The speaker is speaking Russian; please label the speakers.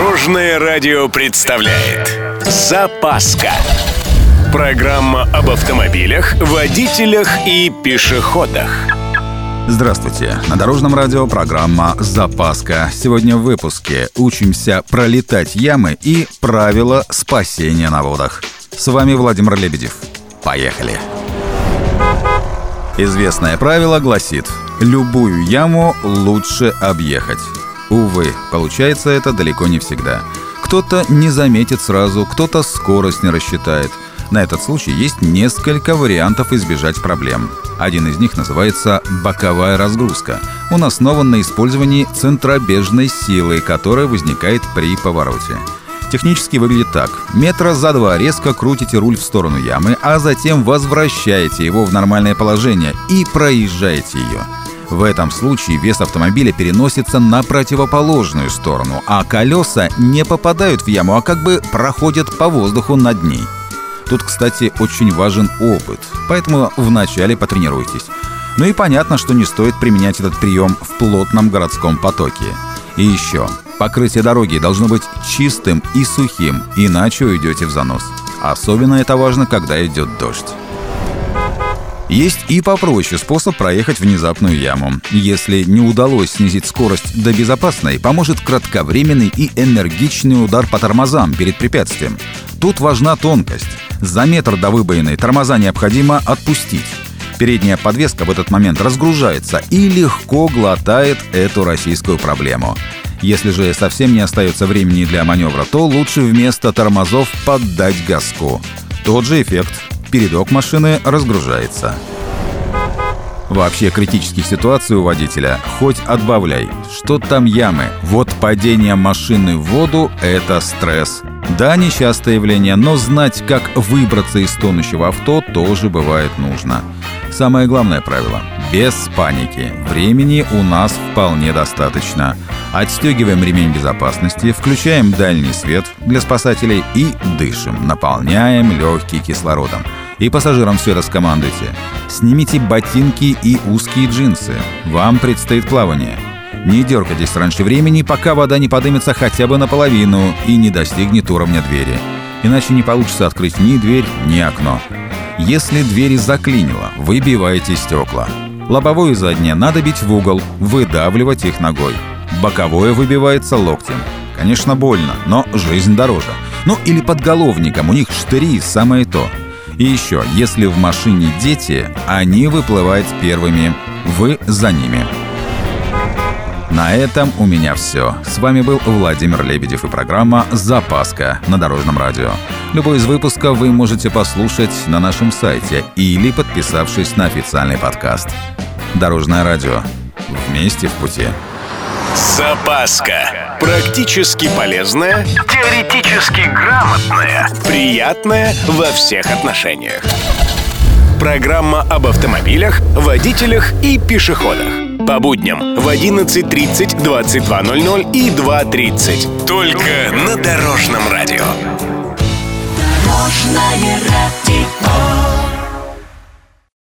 Speaker 1: Дорожное радио представляет «Запаска». Программа об автомобилях, водителях и пешеходах.
Speaker 2: Здравствуйте! На Дорожном радио программа «Запаска». Сегодня в выпуске учимся пролетать ямы и правила спасения на водах. С вами Владимир Лебедев. Поехали! Известное правило гласит: любую яму лучше объехать. Увы, получается это далеко не всегда. Кто-то не заметит сразу, кто-то скорость не рассчитает. На этот случай есть несколько вариантов избежать проблем. Один из них называется боковая разгрузка. Он основан на использовании центробежной силы, которая возникает при повороте. Технически выглядит так. Метра за два резко крутите руль в сторону ямы, а затем возвращаете его в нормальное положение и проезжаете ее. В этом случае вес автомобиля переносится на противоположную сторону, а колеса не попадают в яму, а как бы проходят по воздуху над ней. Тут, кстати, очень важен опыт, поэтому вначале потренируйтесь. Ну и понятно, что не стоит применять этот прием в плотном городском потоке. И еще, покрытие дороги должно быть чистым и сухим, иначе уйдете в занос. Особенно это важно, когда идет дождь. Есть и попроще способ проехать внезапную яму. Если не удалось снизить скорость до безопасной, поможет кратковременный и энергичный удар по тормозам перед препятствием. Тут важна тонкость. За метр до выбоины тормоза необходимо отпустить. Передняя подвеска в этот момент разгружается и легко глотает эту российскую проблему. Если же совсем не остается времени для маневра, то лучше вместо тормозов поддать газку. Тот же эффект. Передок машины разгружается. Вообще критических ситуаций у водителя хоть отбавляй. Что там ямы? Вот падение машины в воду – это стресс. Да, нечастое явление, но знать, как выбраться из тонущего авто, тоже бывает нужно. Самое главное правило – без паники. Времени у нас вполне достаточно. Отстегиваем ремень безопасности, включаем дальний свет для спасателей и дышим, наполняем легкие кислородом. И пассажирам все это скомандуйте. Снимите ботинки и узкие джинсы. Вам предстоит плавание. Не дергайтесь раньше времени, пока вода не поднимется хотя бы наполовину и не достигнет уровня двери. Иначе не получится открыть ни дверь, ни окно. Если двери заклинило, выбивайте стекла. Лобовое и заднее надо бить в угол, выдавливать их ногой. Боковое выбивается локтем. Конечно, больно, но жизнь дороже. Ну или подголовником, у них штыри самое то. И еще, если в машине дети, они выплывают первыми. Вы за ними. На этом у меня все. С вами был Владимир Лебедев и программа «Запаска» на Дорожном радио. Любой из выпусков вы можете послушать на нашем сайте или подписавшись на официальный подкаст. Дорожное радио. Вместе в пути.
Speaker 1: Запаска. Практически полезная, теоретически грамотная, приятная во всех отношениях. Программа об автомобилях, водителях и пешеходах. По будням в 11:30, 22:00 и 2:30. Только на Дорожном радио.
Speaker 3: Дорожное радио.